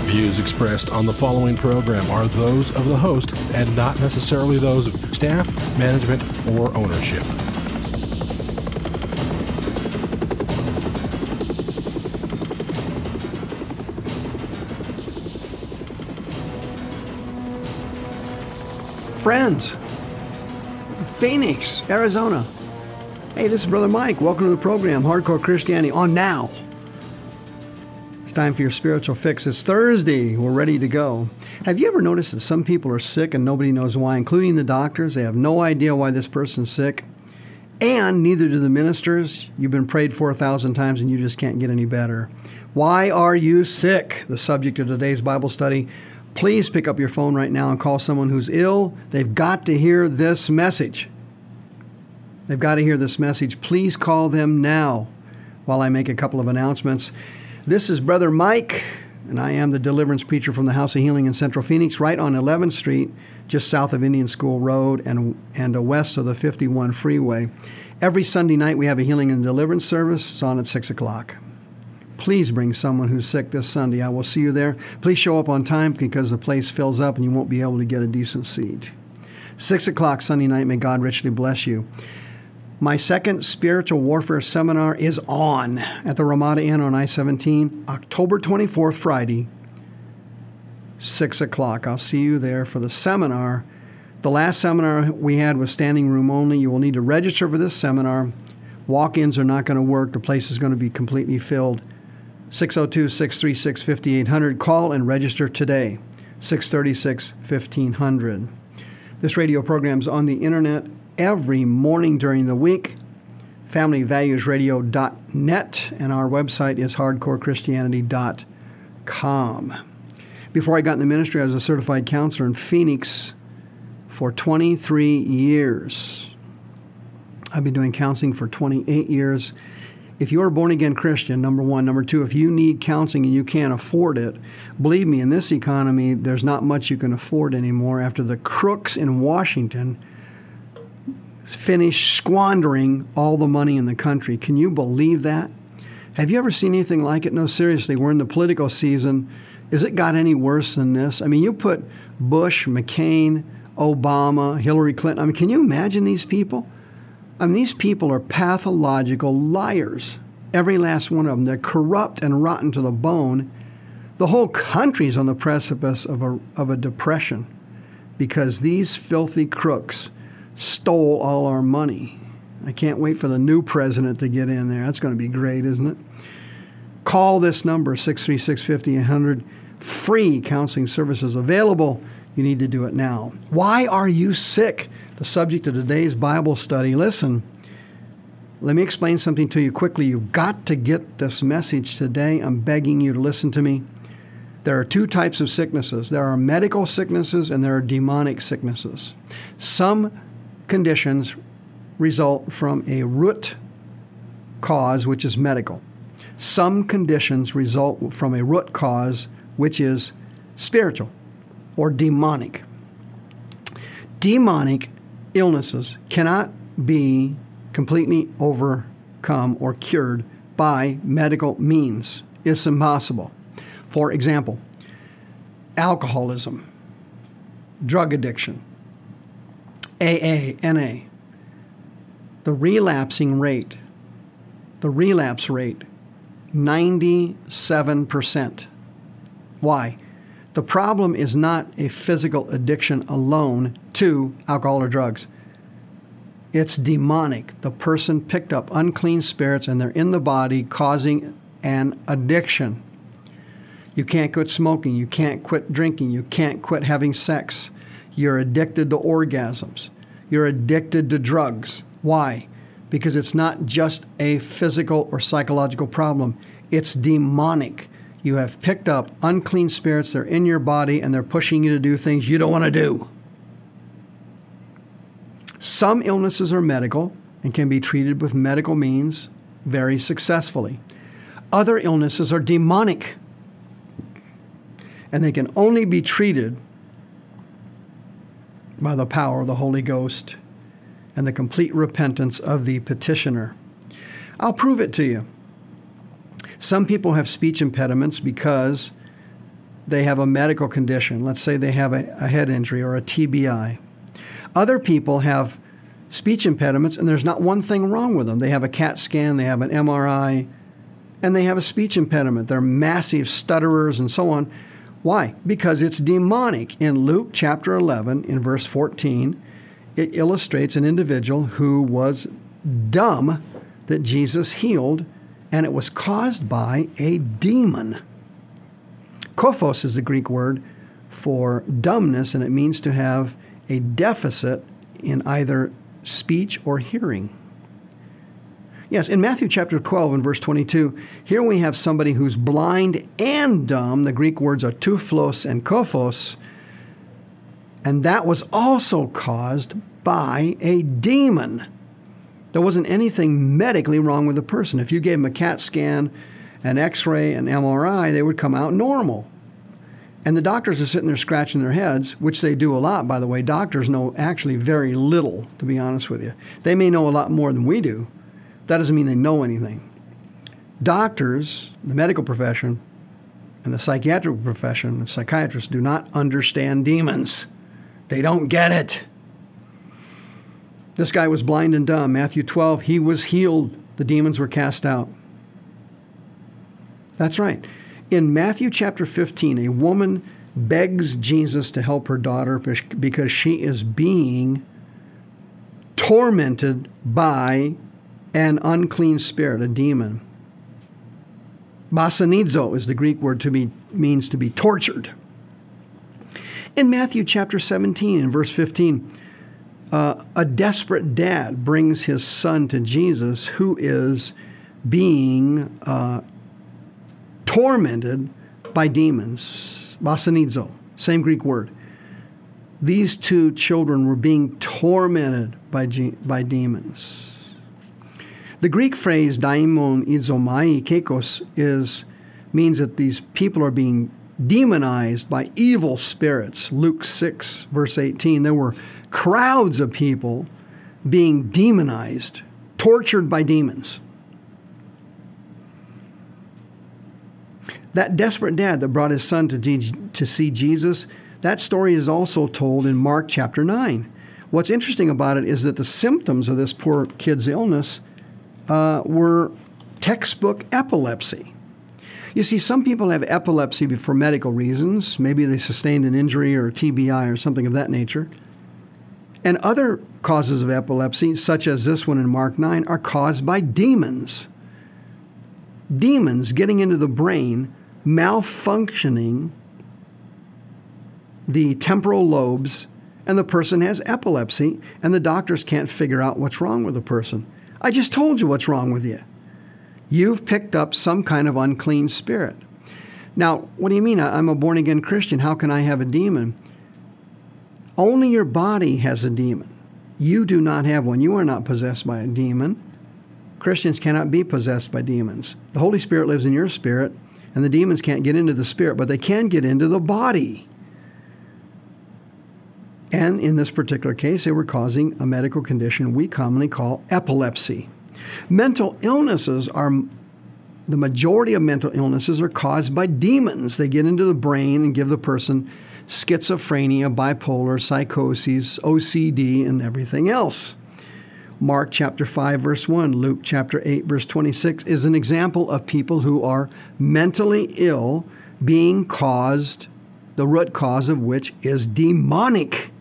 views expressed on the following program are those of the host and not necessarily those of staff, management, or ownership. Friends, Phoenix, Arizona. Hey, this is Brother Mike. Welcome to the program, Hardcore Christianity on Now. It's time for your spiritual fix. It's Thursday. We're ready to go. Have you ever noticed that some people are sick and nobody knows why, including the doctors? They have no idea why this person's sick, and neither do the ministers. You've been prayed for 1,000 times and you just can't get any better. Why are you sick? The subject of today's Bible study. Please pick up your phone right now and call someone who's ill. They've got to hear this message. They've got to hear this message. Please call them now while I make a couple of announcements. This is Brother Mike, and I am the deliverance preacher from the House of Healing in Central Phoenix, right on 11th Street, just south of Indian School Road and west of the 51 freeway. Every Sunday night we have a healing and deliverance service. It's on at 6 o'clock. Please bring someone who's sick this Sunday. I will see you there. Please show up on time because the place fills up and you won't be able to get a decent seat. 6 o'clock Sunday night. May God richly bless you. My second spiritual warfare seminar is on at the Ramada Inn on I-17, October 24th, Friday, 6 o'clock. I'll see you there for the seminar. The last seminar we had was standing room only. You will need to register for this seminar. Walk-ins are not going to work. The place is going to be completely filled. 602-636-5800. Call and register today, 636-1500. This radio program is on the internet every morning during the week, familyvaluesradio.net, and our website is hardcorechristianity.com. Before I got in the ministry, I was a certified counselor in Phoenix for 23 years. I've been doing counseling for 28 years. If you're a born-again Christian, number one. Number two, if you need counseling and you can't afford it, believe me, in this economy, there's not much you can afford anymore after the crooks in Washington finish squandering all the money in the country. Can you believe that? Have you ever seen anything like it? No, seriously, we're in the political season. Has it got any worse than this? I mean, you put Bush, McCain, Obama, Hillary Clinton. I mean, can you imagine these people? I mean, these people are pathological liars. Every last one of them. They're corrupt and rotten to the bone. The whole country's on the precipice of a depression because these filthy crooks stole all our money. I can't wait for the new president to get in there. That's going to be great, isn't it? Call this number, 636-5800. Free counseling services available. You need to do it now. Why are you sick? The subject of today's Bible study. Listen, let me explain something to you quickly. You've got to get this message today. I'm begging you to listen to me. There are two types of sicknesses. There are medical sicknesses and there are demonic sicknesses. Some conditions result from a root cause, which is medical. Some conditions result from a root cause, which is spiritual or demonic. Demonic illnesses cannot be completely overcome or cured by medical means. It's impossible. For example, alcoholism, drug addiction, AA, NA, the relapse rate, 97%. Why? The problem is not a physical addiction alone to alcohol or drugs. It's demonic. The person picked up unclean spirits and they're in the body causing an addiction. You can't quit smoking. You can't quit drinking. You can't quit having sex. You're addicted to orgasms. You're addicted to drugs. Why? Because it's not just a physical or psychological problem. It's demonic. You have picked up unclean spirits. They're in your body and they're pushing you to do things you don't want to do. Some illnesses are medical and can be treated with medical means very successfully. Other illnesses are demonic and they can only be treated by the power of the Holy Ghost and the complete repentance of the petitioner. I'll prove it to you. Some people have speech impediments because they have a medical condition. Let's say they have a head injury or a TBI. Other people have speech impediments, and there's not one thing wrong with them. They have a CAT scan, they have an MRI, and they have a speech impediment. They're massive stutterers and so on. Why? Because it's demonic. In Luke chapter 11, in verse 14, it illustrates an individual who was dumb that Jesus healed, and it was caused by a demon. Kophos is the Greek word for dumbness, and it means to have a deficit in either speech or hearing. Yes, in Matthew chapter 12 and verse 22, here we have somebody who's blind and dumb. The Greek words are tuflos and kophos, and that was also caused by a demon. There wasn't anything medically wrong with the person. If you gave them a CAT scan, an X-ray, an MRI, they would come out normal. And the doctors are sitting there scratching their heads, which they do a lot, by the way. Doctors know actually very little, to be honest with you. They may know a lot more than we do. That doesn't mean they know anything. Doctors, the medical profession, and the psychiatric profession, the psychiatrists do not understand demons. They don't get it. This guy was blind and dumb. Matthew 12, he was healed. The demons were cast out. That's right. In Matthew chapter 15, a woman begs Jesus to help her daughter because she is being tormented by an unclean spirit, a demon. Basanizo is the Greek word means to be tortured. In Matthew chapter 17, in verse 15, a desperate dad brings his son to Jesus who is being tormented by demons. Basanizo, same Greek word. These two children were being tormented by demons. The Greek phrase daimon izomai kekos means that these people are being demonized by evil spirits. Luke 6, verse 18, there were crowds of people being demonized, tortured by demons. That desperate dad that brought his son to see Jesus, that story is also told in Mark chapter 9. What's interesting about it is that the symptoms of this poor kid's illness were textbook epilepsy. You see, some people have epilepsy for medical reasons. Maybe they sustained an injury or a TBI or something of that nature. And other causes of epilepsy, such as this one in Mark 9, are caused by demons. Demons getting into the brain, malfunctioning the temporal lobes, and the person has epilepsy, and the doctors can't figure out what's wrong with the person. I just told you what's wrong with you. You've picked up some kind of unclean spirit. Now, what do you mean? I'm a born-again Christian. How can I have a demon? Only your body has a demon. You do not have one. You are not possessed by a demon. Christians cannot be possessed by demons. The Holy Spirit lives in your spirit, and the demons can't get into the spirit, but they can get into the body. And in this particular case, they were causing a medical condition we commonly call epilepsy. Mental illnesses the majority of mental illnesses are caused by demons. They get into the brain and give the person schizophrenia, bipolar, psychosis, OCD, and everything else. Mark chapter 5, verse 1, Luke chapter 8, verse 26 is an example of people who are mentally ill being caused, the root cause of which is demonic.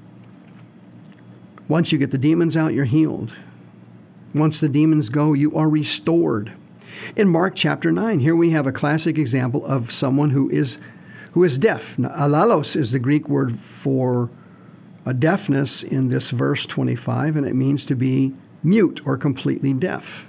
Once you get the demons out, you're healed. Once the demons go, you are restored. In Mark chapter 9, here we have a classic example of someone who is deaf. Now, alalos is the Greek word for a deafness in this verse 25, and it means to be mute or completely deaf.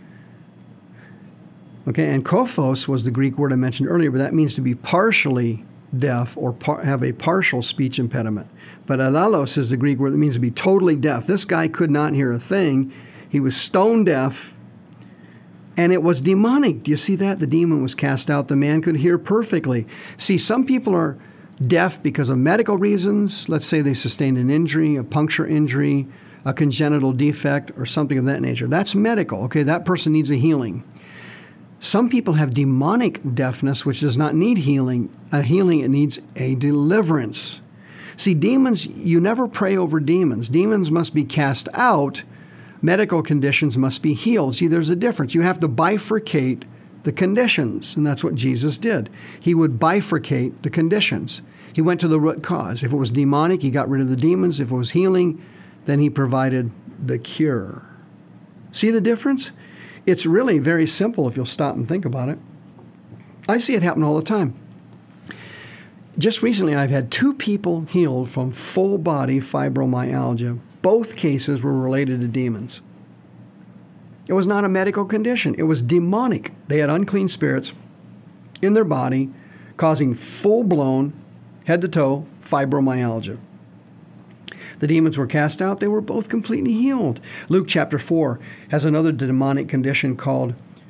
Okay, and kophos was the Greek word I mentioned earlier, but that means to be partially deaf or have a partial speech impediment. But alalos is the Greek word that means to be totally deaf. This guy could not hear a thing. He was stone deaf, and it was demonic. Do you see that? The demon was cast out. The man could hear perfectly. See, some people are deaf because of medical reasons. Let's say they sustained an injury, a puncture injury, a congenital defect, or something of that nature. That's medical. Okay, that person needs a healing. Some people have demonic deafness, which does not need healing. It needs a deliverance. See, demons, you never pray over demons. Demons must be cast out. Medical conditions must be healed. See, there's a difference. You have to bifurcate the conditions, and that's what Jesus did. He would bifurcate the conditions. He went to the root cause. If it was demonic, he got rid of the demons. If it was healing, then he provided the cure. See the difference? It's really very simple if you'll stop and think about it. I see it happen all the time. Just recently, I've had 2 people healed from full-body fibromyalgia. Both cases were related to demons. It was not a medical condition. It was demonic. They had unclean spirits in their body, causing full-blown, head-to-toe fibromyalgia. The demons were cast out. They were both completely healed. Luke chapter 4 has another demonic condition called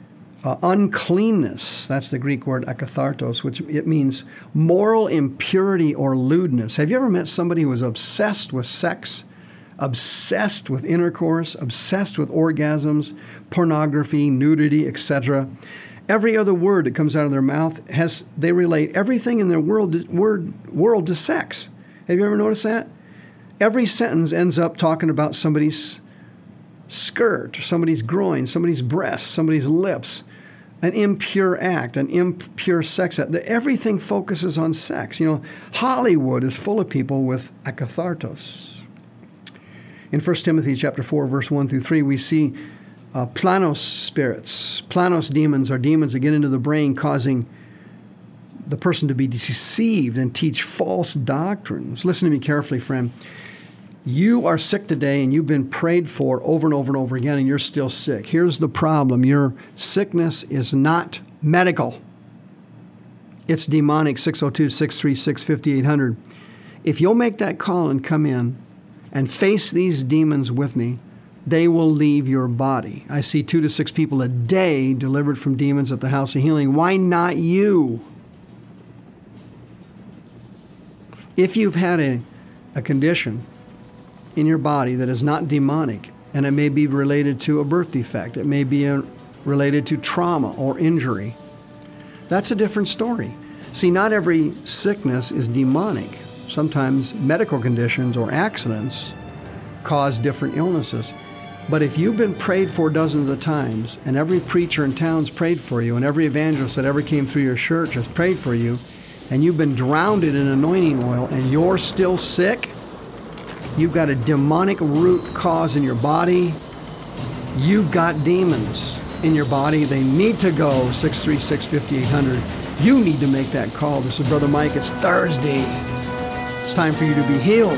uncleanness. That's the Greek word akathartos, which it means moral impurity or lewdness. Have you ever met somebody who was obsessed with sex, obsessed with intercourse, obsessed with orgasms, pornography, nudity, etc.? Every other word that comes out of their mouth they relate everything in their world to sex. Have you ever noticed that? Every sentence ends up talking about somebody's skirt, somebody's groin, somebody's breast, somebody's lips, an impure act, an impure sex act. Everything focuses on sex. You know, Hollywood is full of people with akathartos. In 1 Timothy chapter 4, verse 1 through 3, we see planos spirits. Planos demons are demons that get into the brain, causing the person to be deceived and teach false doctrines. Listen to me carefully, friend. You are sick today and you've been prayed for over and over and over again and you're still sick. Here's the problem. Your sickness is not medical. It's demonic. 602-636-5800. If you'll make that call and come in and face these demons with me, they will leave your body. I see 2 to 6 people a day delivered from demons at the House of Healing. Why not you? If you've had a condition in your body that is not demonic, and it may be related to a birth defect, it may be related to trauma or injury, that's a different story. See, not every sickness is demonic. Sometimes medical conditions or accidents cause different illnesses. But if you've been prayed for dozens of times, and every preacher in town's prayed for you, and every evangelist that ever came through your church has prayed for you, and you've been drowned in anointing oil, and you're still sick, you've got a demonic root cause in your body. You've got demons in your body. They need to go. 636-5800. You need to make that call. This is Brother Mike. It's Thursday. It's time for you to be healed.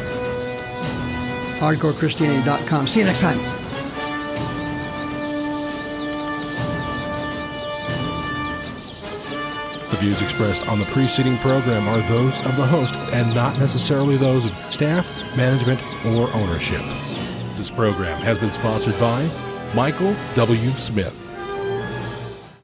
HardcoreChristianity.com. See you next time. The views expressed on the preceding program are those of the host and not necessarily those of staff, management, or ownership. This program has been sponsored by Michael W. Smith.